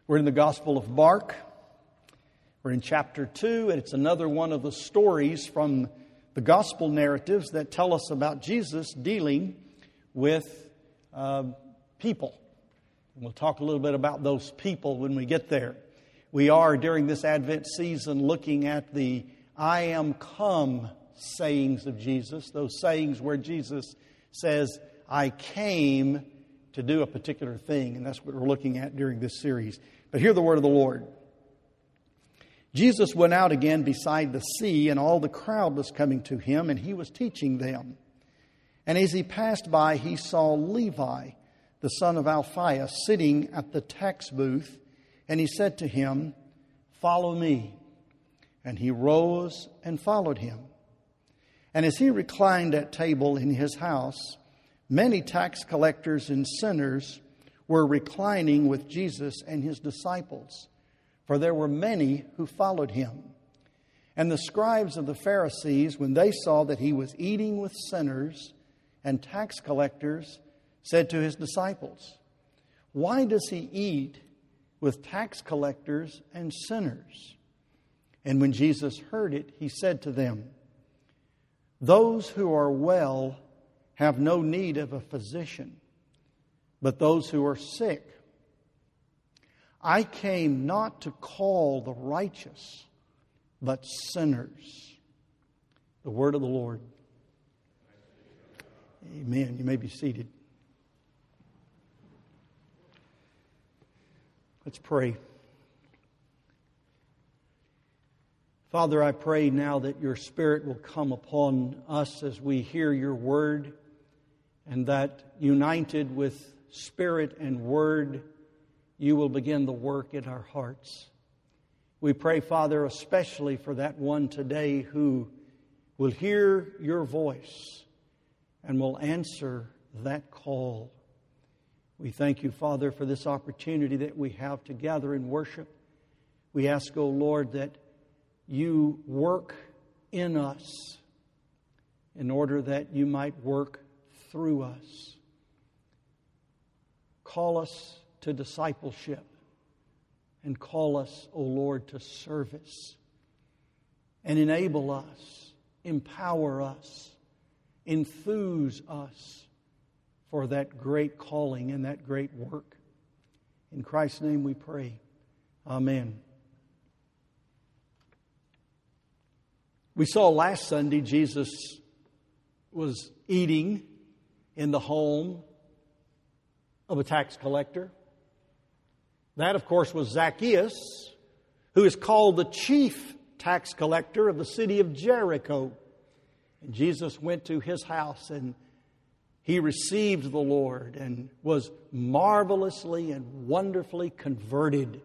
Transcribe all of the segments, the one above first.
We're in the Gospel of Mark. We're in chapter 2, and it's another one of the stories from the Gospel narratives that tell us about Jesus dealing with people. And we'll talk a little bit about those people when we get there. We are, during this Advent season, looking at the I am come sayings of Jesus, those sayings where Jesus says, I came to do a particular thing, and that's what we're looking at during this series. But hear the word of the Lord. Jesus went out again beside the sea, and all the crowd was coming to him, and he was teaching them. And as he passed by, he saw Levi, the son of Alphaeus, sitting at the tax booth, and he said to him, Follow me. And he rose and followed him. And as he reclined at table in his house, many tax collectors and sinners were reclining with Jesus and his disciples, for there were many who followed him. And the scribes of the Pharisees, when they saw that he was eating with sinners and tax collectors, said to his disciples, Why does he eat with tax collectors and sinners? And when Jesus heard it, he said to them, Those who are well have no need of a physician, but those who are sick. I came not to call the righteous, but sinners. The word of the Lord. Amen. You may be seated. Let's pray. Father, I pray now that your Spirit will come upon us as we hear your word, and that united with Spirit and word, you will begin the work in our hearts. We pray, Father, especially for that one today who will hear your voice and will answer that call. We thank you, Father, for this opportunity that we have to gather in worship. We ask, O Lord, that you work in us in order that you might work through us. Call us to discipleship and call us, O Lord, to service. And enable us, empower us, enthuse us for that great calling and that great work. In Christ's name we pray. Amen. We saw last Sunday Jesus was eating in the home of a tax collector. That, of course, was Zacchaeus, who is called the chief tax collector of the city of Jericho. And Jesus went to his house and he received the Lord and was marvelously and wonderfully converted.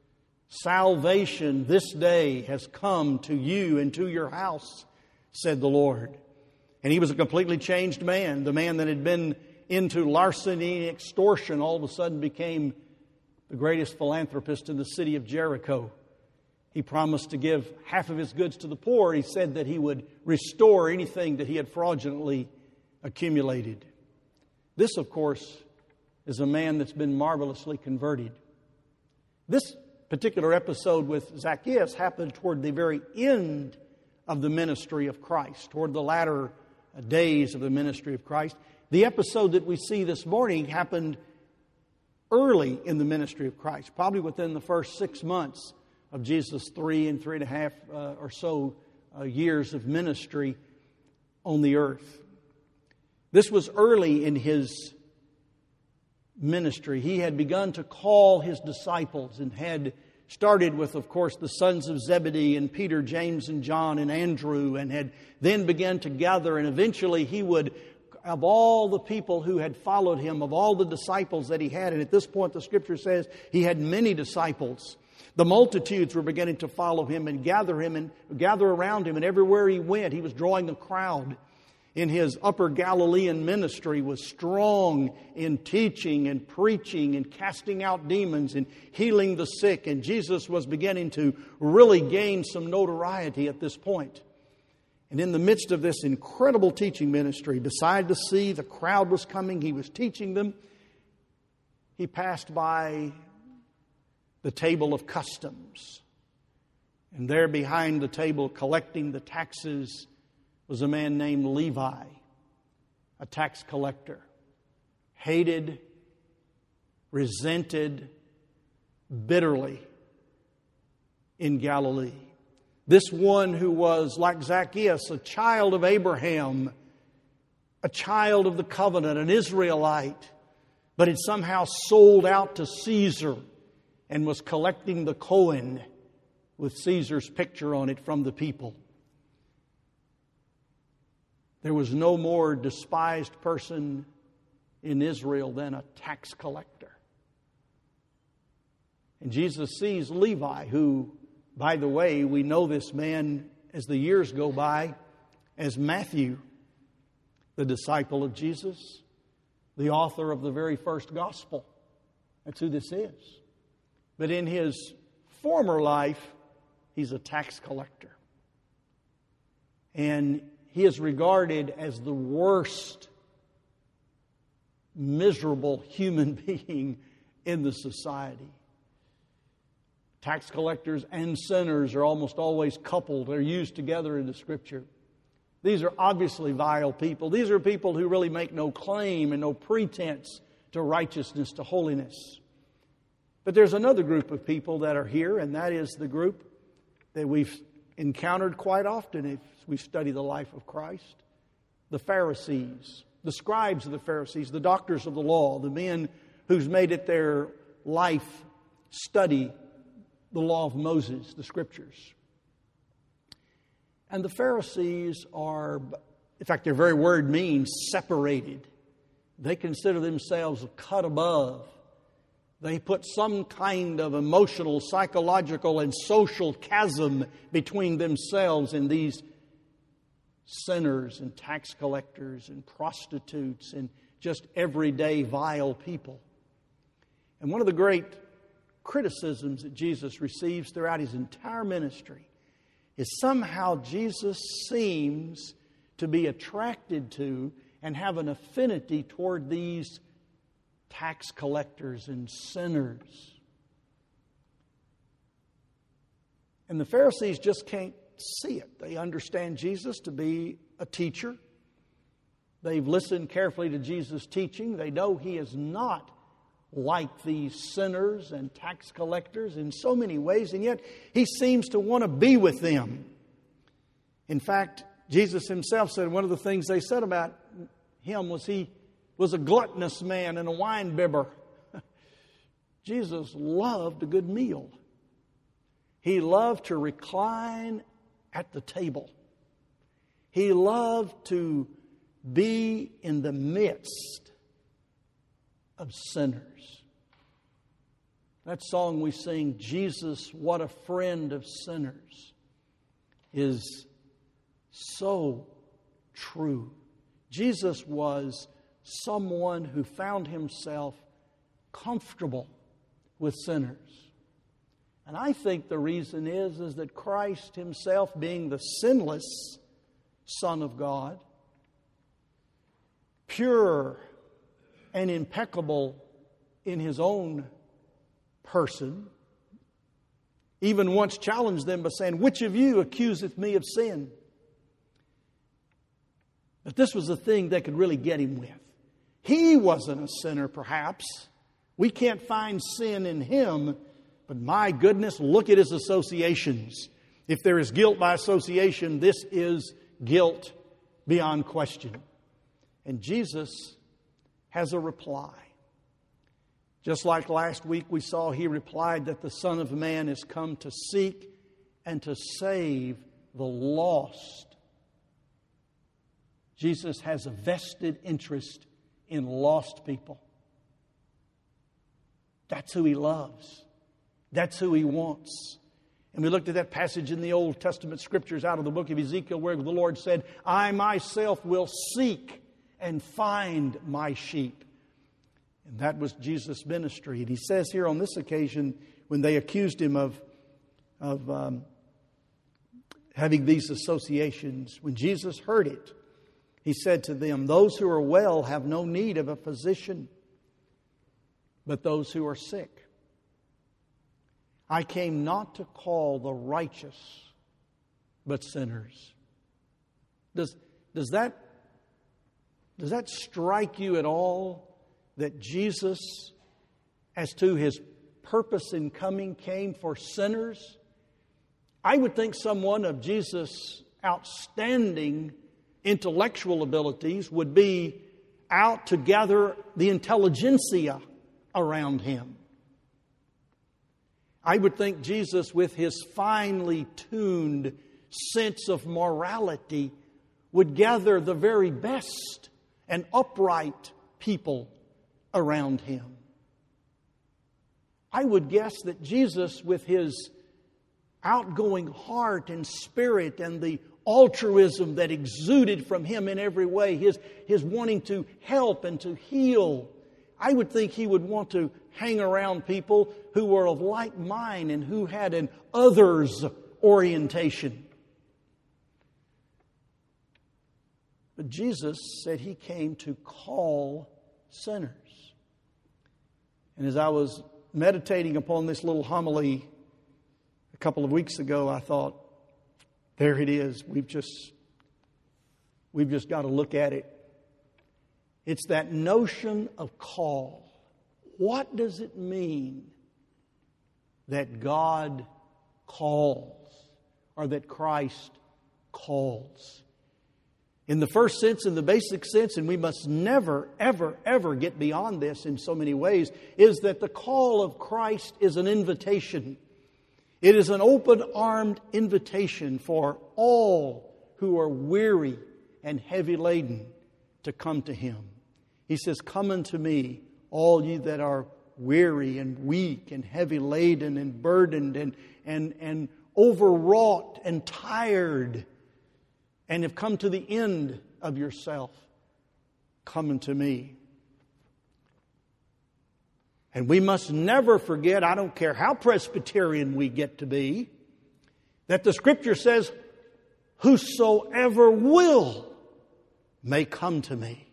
Salvation this day has come to you and to your house, said the Lord. And he was a completely changed man. The man that had been into larceny and extortion all of a sudden became the greatest philanthropist in the city of Jericho. He promised to give half of his goods to the poor. He said that he would restore anything that he had fraudulently accumulated. This, of course, is a man that's been marvelously converted. This particular episode with Zacchaeus happened toward the very end of the ministry of Christ, toward the latter days of the ministry of Christ. The episode that we see this morning happened early in the ministry of Christ, probably within the first 6 months of Jesus' 3.5 or so years of ministry on the earth. This was early in his ministry. He had begun to call his disciples and had started with, of course, the sons of Zebedee and Peter, James, and John, and Andrew, and had then begun to gather, and eventually he would, of all the people who had followed him, of all the disciples that he had, and at this point the Scripture says he had many disciples. The multitudes were beginning to follow him and gather around him, and everywhere he went, he was drawing a crowd. In his upper Galilean ministry was strong in teaching and preaching and casting out demons and healing the sick. And Jesus was beginning to really gain some notoriety at this point. And in the midst of this incredible teaching ministry, beside the sea, the crowd was coming, he was teaching them. He passed by the table of customs. And there behind the table collecting the taxes was a man named Levi, a tax collector, hated, resented bitterly in Galilee. This one who was, like Zacchaeus, a child of Abraham, a child of the covenant, an Israelite, but had somehow sold out to Caesar and was collecting the coin with Caesar's picture on it from the people. There was no more despised person in Israel than a tax collector. And Jesus sees Levi, who, by the way, we know this man as the years go by as Matthew, the disciple of Jesus, the author of the very first gospel. That's who this is. But in his former life, he's a tax collector. And he is regarded as the worst, miserable human being in the society. Tax collectors and sinners are almost always coupled. They're used together in the Scripture. These are obviously vile people. These are people who really make no claim and no pretense to righteousness, to holiness. But there's another group of people that are here, and that is the group that we've encountered quite often if we study the life of Christ. The Pharisees, the scribes of the Pharisees, the doctors of the law, the men who's made it their life study the law of Moses, the Scriptures. And the Pharisees are, in fact, their very word means separated. They consider themselves a cut above. They put some kind of emotional, psychological, and social chasm between themselves and these sinners and tax collectors and prostitutes and just everyday vile people. And one of the great criticisms that Jesus receives throughout his entire ministry is somehow Jesus seems to be attracted to and have an affinity toward these tax collectors and sinners. And the Pharisees just can't see it. They understand Jesus to be a teacher. They've listened carefully to Jesus' teaching. They know he is not like these sinners and tax collectors in so many ways, and yet he seems to want to be with them. In fact, Jesus himself said one of the things they said about him was he was a gluttonous man and a wine bibber. Jesus loved a good meal. He loved to recline at the table. He loved to be in the midst of sinners. That song we sing, Jesus, what a friend of sinners, is so true. Jesus was someone who found himself comfortable with sinners. And I think the reason is that Christ himself, being the sinless Son of God, pure and impeccable in his own person, even once challenged them by saying, "Which of you accuseth me of sin?" But this was the thing they could really get him with. He wasn't a sinner, perhaps. We can't find sin in him, but my goodness, look at his associations. If there is guilt by association, this is guilt beyond question. And Jesus has a reply. Just like last week we saw, he replied that the Son of Man is come to seek and to save the lost. Jesus has a vested interest in lost people. That's who he loves. That's who he wants. And we looked at that passage in the Old Testament Scriptures out of the book of Ezekiel where the Lord said, "I myself will seek and find my sheep." And that was Jesus' ministry. And he says here on this occasion, when they accused him of having these associations, when Jesus heard it, he said to them, "Those who are well have no need of a physician, but those who are sick." I came not to call the righteous, but sinners. Does that strike you at all, that Jesus, as to His purpose in coming, came for sinners? I would think someone of Jesus' outstanding intellectual abilities would be out to gather the intelligentsia around Him. I would think Jesus, with His finely tuned sense of morality, would gather the very best and upright people around Him. I would guess that Jesus, with His outgoing heart and spirit and the altruism that exuded from Him in every way, his wanting to help and to heal, I would think He would want to hang around people who were of like mind and who had an others orientation. But Jesus said He came to call sinners. And as I was meditating upon this little homily a couple of weeks ago, I thought, there it is. We've just got to look at it. It's that notion of call. What does it mean that God calls, or that Christ calls? In the first sense, in the basic sense, and we must never, ever, ever get beyond this in so many ways, is that the call of Christ is an invitation. It is an open-armed invitation for all who are weary and heavy laden to come to Him. He says, "Come unto me, all ye that are weary and weak and heavy laden and burdened and overwrought and tired, and have come to the end of yourself. Come unto me." And we must never forget, I don't care how Presbyterian we get to be, that the Scripture says, "Whosoever will may come to me."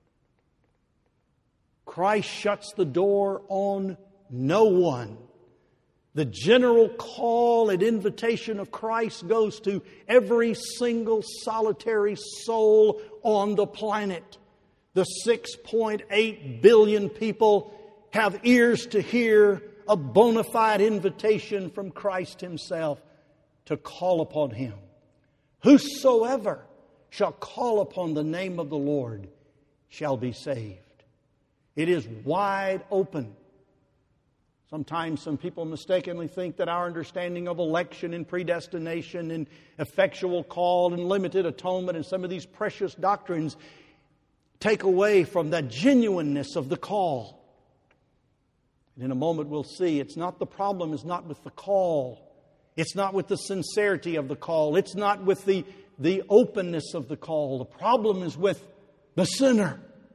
Christ shuts the door on no one. The general call and invitation of Christ goes to every single solitary soul on the planet. The 6.8 billion people have ears to hear a bona fide invitation from Christ Himself to call upon Him. Whosoever shall call upon the name of the Lord shall be saved. It is wide open. Sometimes some people mistakenly think that our understanding of election and predestination and effectual call and limited atonement and some of these precious doctrines take away from the genuineness of the call. And in a moment we'll see the problem is not with the call. It's not with the sincerity of the call. It's not with the openness of the call. The problem is with the sinner.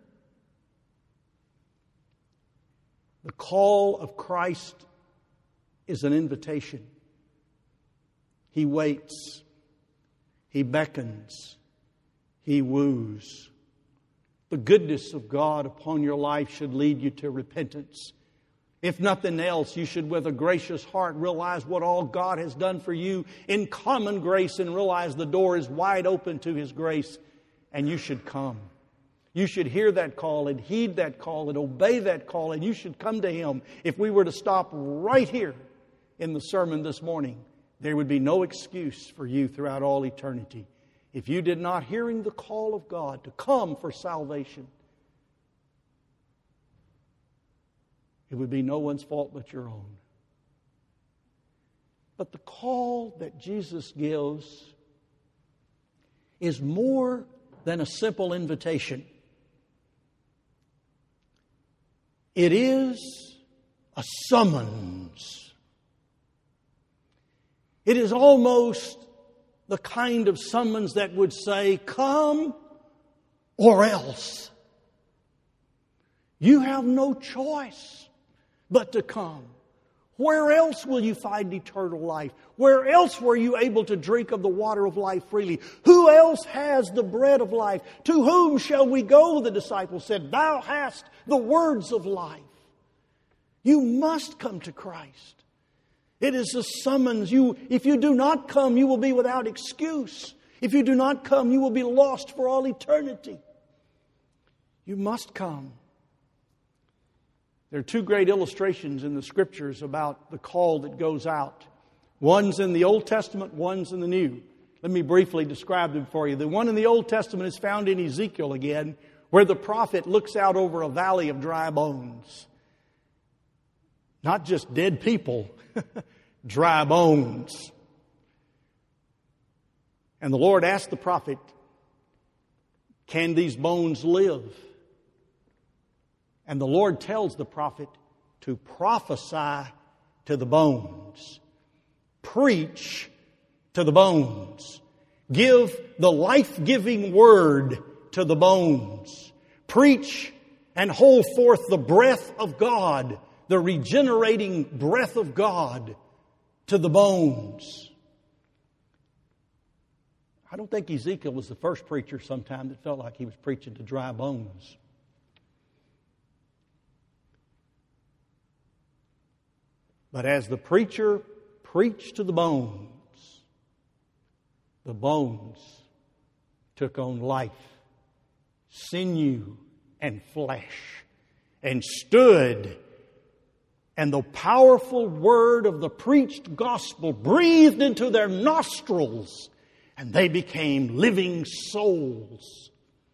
The call of Christ is an invitation. He waits. He beckons. He woos. The goodness of God upon your life should lead you to repentance. If nothing else, you should with a gracious heart realize what all God has done for you in common grace and realize the door is wide open to His grace, and you should come. You should hear that call and heed that call and obey that call, and you should come to Him. If we were to stop right here in the sermon this morning, there would be no excuse for you throughout all eternity. If you did not hearing the call of God to come for salvation, it would be no one's fault but your own. But the call that Jesus gives is more than a simple invitation. It is a summons. It is almost the kind of summons that would say, "Come or else." You have no choice but to come. Where else will you find eternal life? Where else were you able to drink of the water of life freely? Who else has the bread of life? To whom shall we go? The disciples said, "Thou hast the words of life." You must come to Christ. It is a summons. If you do not come, you will be without excuse. If you do not come, you will be lost for all eternity. You must come. There are two great illustrations in the Scriptures about the call that goes out. One's in the Old Testament, one's in the New. Let me briefly describe them for you. The one in the Old Testament is found in Ezekiel again, where the prophet looks out over a valley of dry bones. Not just dead people, dry bones. And the Lord asked the prophet, can these bones live? And the Lord tells the prophet to prophesy to the bones. Preach to the bones. Give the life-giving word to the bones. Preach and hold forth the breath of God, the regenerating breath of God to the bones. I don't think Ezekiel was the first preacher sometime that felt like he was preaching to dry bones. But as the preacher preached to the bones took on life, sinew and flesh, and stood, and the powerful word of the preached gospel breathed into their nostrils, and they became living souls.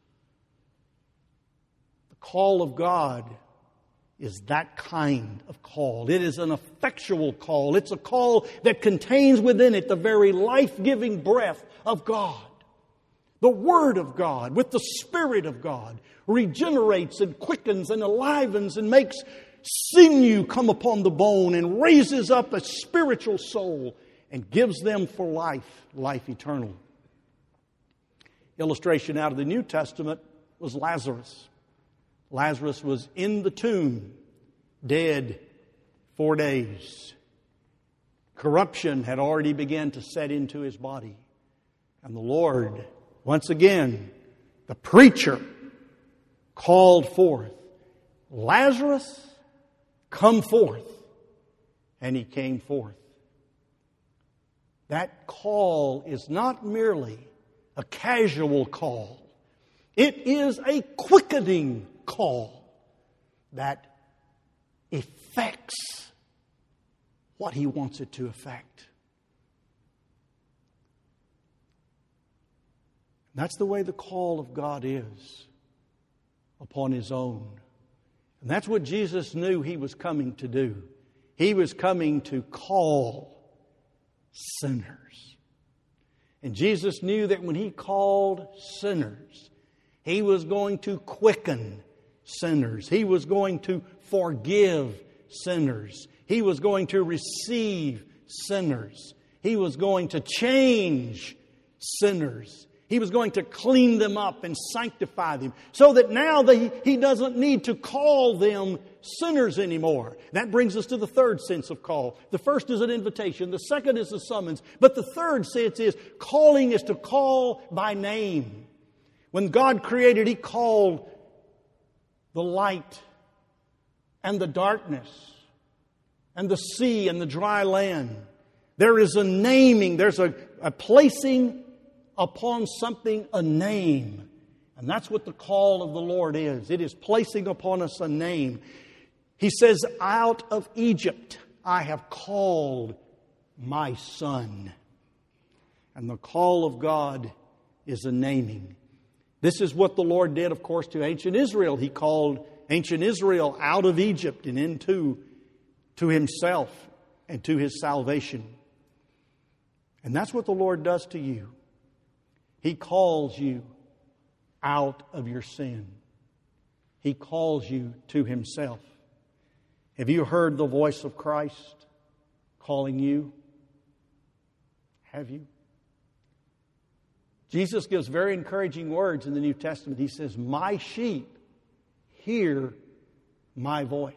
The call of God is that kind of call. It is an effectual call. It's a call that contains within it the very life-giving breath of God. The Word of God with the Spirit of God regenerates and quickens and enlivens and makes sinew come upon the bone and raises up a spiritual soul and gives them for life, life eternal. Illustration out of the New Testament was Lazarus. Lazarus was in the tomb, dead 4 days. Corruption had already begun to set into his body. And the Lord, once again, the preacher called forth, Lazarus, come forth. And he came forth. That call is not merely a casual call. It is a quickening call that effects what He wants it to affect. That's the way the call of God is upon His own. And that's what Jesus knew He was coming to do. He was coming to call sinners. And Jesus knew that when He called sinners, He was going to quicken sinners. He was going to forgive sinners. He was going to receive sinners. He was going to change sinners. He was going to clean them up and sanctify them so that now He doesn't need to call them sinners anymore. That brings us to the third sense of call. The first is an invitation. The second is a summons. But the third sense is calling is to call by name. When God created, He called the light and the darkness and the sea and the dry land. There is a naming. There's a placing upon something a name. And that's what the call of the Lord is. It is placing upon us a name. He says, out of Egypt I have called my son. And the call of God is a naming. This is what the Lord did, of course, to ancient Israel. He called ancient Israel out of Egypt and into Himself and to His salvation. And that's what the Lord does to you. He calls you out of your sin. He calls you to Himself. Have you heard the voice of Christ calling you? Have you? Jesus gives very encouraging words in the New Testament. He says, my sheep hear my voice.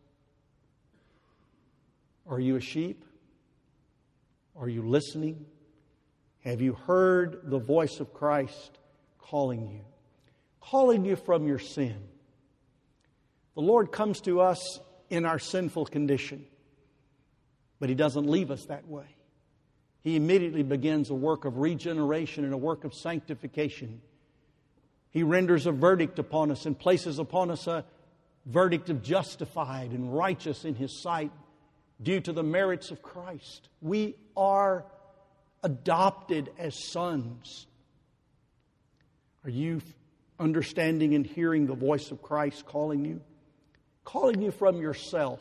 Are you a sheep? Are you listening? Have you heard the voice of Christ calling you? Calling you from your sin. The Lord comes to us in our sinful condition. But He doesn't leave us that way. He immediately begins a work of regeneration and a work of sanctification. He renders a verdict upon us and places upon us a verdict of justified and righteous in His sight due to the merits of Christ. We are adopted as sons. Are you understanding and hearing the voice of Christ calling you? Calling you from yourself.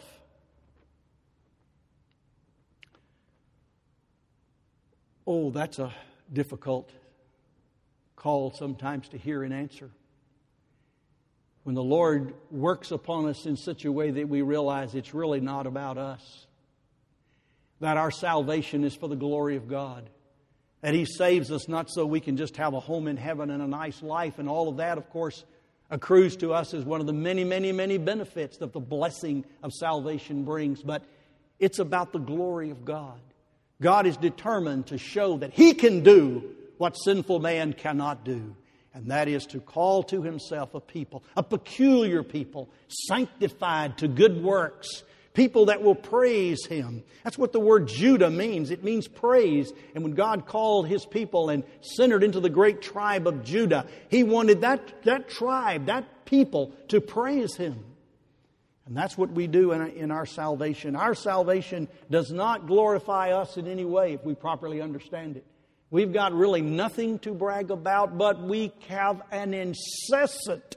Oh, that's a difficult call sometimes to hear and answer. When the Lord works upon us in such a way that we realize it's really not about us. That our salvation is for the glory of God. That He saves us not so we can just have a home in heaven and a nice life. And all of that, of course, accrues to us as one of the many, many, many benefits that the blessing of salvation brings. But it's about the glory of God. God is determined to show that He can do what sinful man cannot do. And that is to call to Himself a people, a peculiar people, sanctified to good works, people that will praise Him. That's what the word Judah means. It means praise. And when God called His people and centered into the great tribe of Judah, He wanted that tribe, that people, to praise Him. And that's what we do in our salvation. Our salvation does not glorify us in any way if we properly understand it. We've got really nothing to brag about, but we have an incessant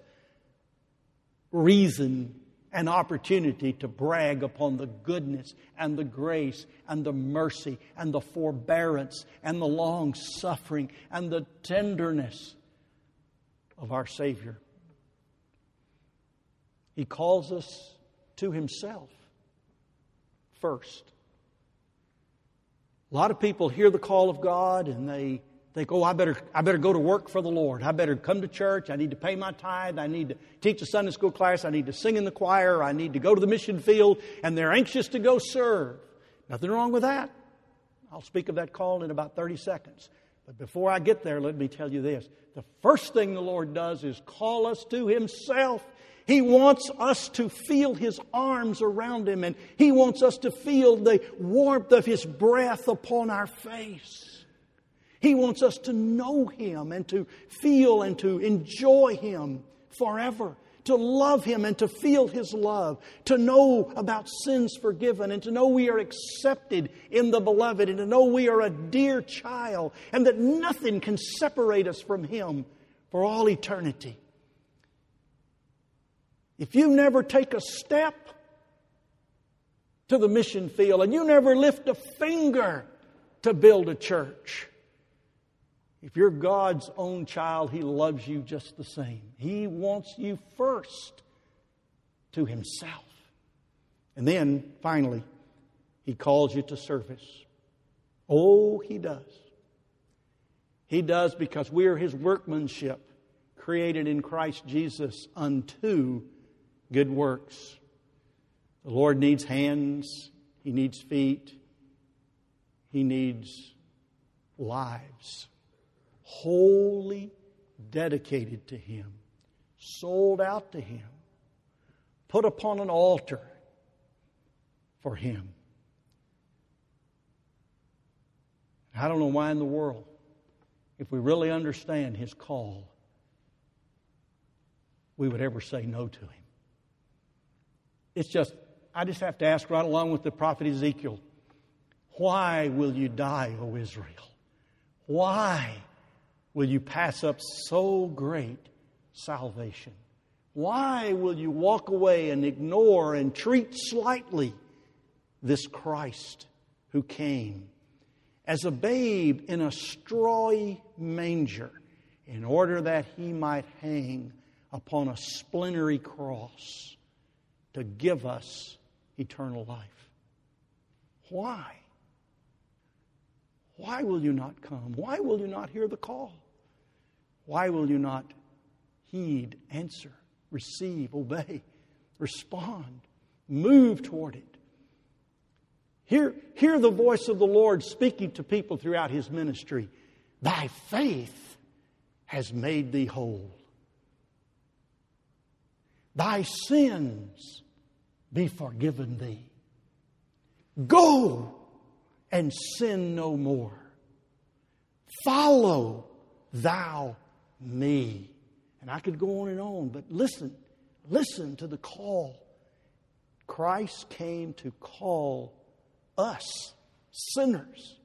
reason and opportunity to brag upon the goodness and the grace and the mercy and the forbearance and the long suffering and the tenderness of our Savior. He calls us to Himself first. A lot of people hear the call of God and they think, oh, I better go to work for the Lord. I better come to church. I need to pay my tithe. I need to teach a Sunday school class. I need to sing in the choir. I need to go to the mission field. And they're anxious to go serve. Nothing wrong with that. I'll speak of that call in about 30 seconds. But before I get there, let me tell you this. The first thing the Lord does is call us to Himself. He wants us to feel His arms around Him, and He wants us to feel the warmth of His breath upon our face. He wants us to know Him and to feel and to enjoy Him forever, to love Him and to feel His love, to know about sins forgiven and to know we are accepted in the Beloved and to know we are a dear child and that nothing can separate us from Him for all eternity. If you never take a step to the mission field and you never lift a finger to build a church, if you're God's own child, He loves you just the same. He wants you first to Himself. And then, finally, He calls you to service. Oh, He does. He does because we are His workmanship, created in Christ Jesus unto good works. The Lord needs hands. He needs feet. He needs lives. Wholly dedicated to Him. Sold out to Him. Put upon an altar for Him. I don't know why in the world, if we really understand His call, we would ever say no to Him. I just have to ask right along with the prophet Ezekiel, why will you die, O Israel? Why will you pass up so great salvation? Why will you walk away and ignore and treat slightly this Christ who came as a babe in a strawy manger in order that He might hang upon a splintery cross to give us eternal life? Why? Why will you not come? Why will you not hear the call? Why will you not heed, answer, receive, obey, respond, move toward it? Hear the voice of the Lord speaking to people throughout His ministry. Thy faith has made thee whole. Thy sins be forgiven thee. Go and sin no more. Follow thou me. And I could go on, but listen to the call. Christ came to call us, sinners,